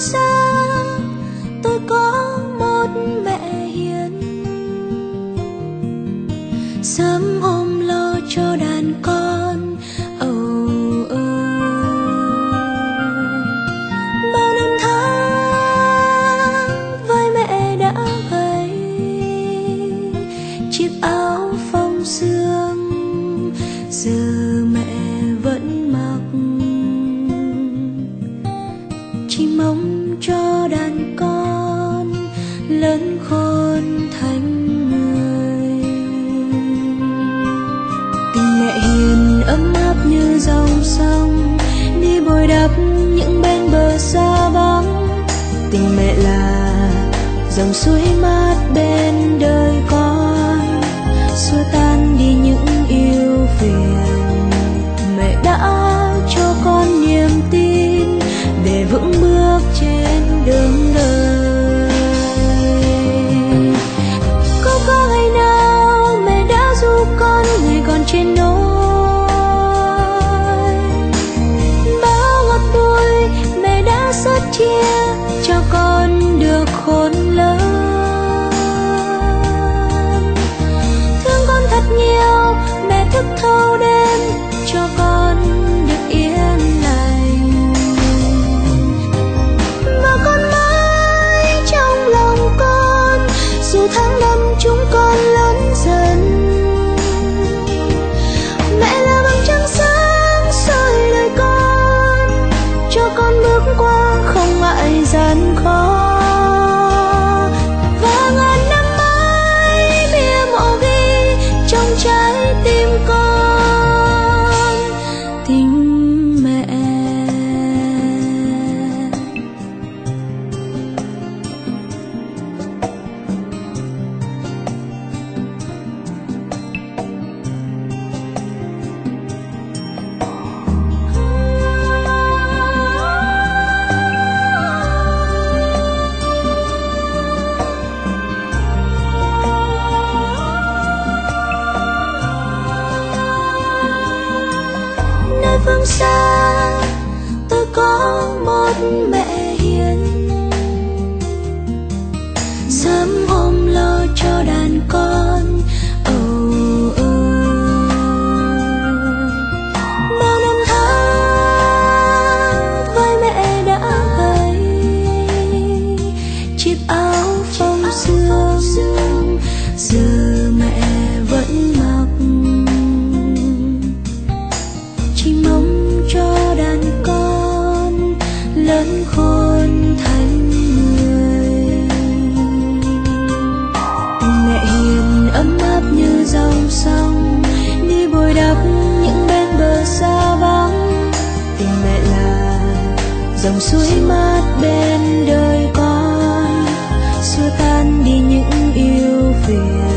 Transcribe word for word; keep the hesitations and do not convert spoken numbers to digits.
xa tôi có một mẹ hiền, sớm hôm lo cho đàn con. Oh, oh. Bao năm tháng với mẹ đã gầy, chiếc áo phông sương giờ mẹ vẫn mặc, chỉ mong cho đàn con lớn khôn thành người. Tình mẹ hiền ấm áp như dòng sông đi bồi đắp những bên bờ xa vắng. Tình mẹ là dòng suối mát bên đời con, xua tan đi những yêu phiền. Mẹ đã cho con niềm tin để vững bước trên đường đời. Có có ngày nào mẹ đã giúp con ngày còn trên nôi, bao ngọt bùi mẹ đã sớt chia cho con được khôn lớn. Thương con thật nhiều mẹ thức thâu đêm cho con được yên lành, và con mãi trong lòng con dù tháng năm chúng con lớn dần. Mẹ là vầng trăng sáng soi đời con, cho con bước qua không ngại gian khó. Và ngàn năm mãi bia mộ ghi trong trái tim con tình mẹ. Nơi phương xa tôi có một mẹ hiền, sớm hôm lo cho đàn con. Oh, oh. Bao năm tháng với mẹ đã gầy, chiếc áo phông sương giờ mẹ vẫn mặc, chỉ mong cho đàn con lớn khôn thành người. Tình mẹ hiền ấm áp như dòng sông đi bồi đắp những bên bờ xa vắng. Tình mẹ là dòng suối mát bên đời con, xua tan đi những yêu phiền.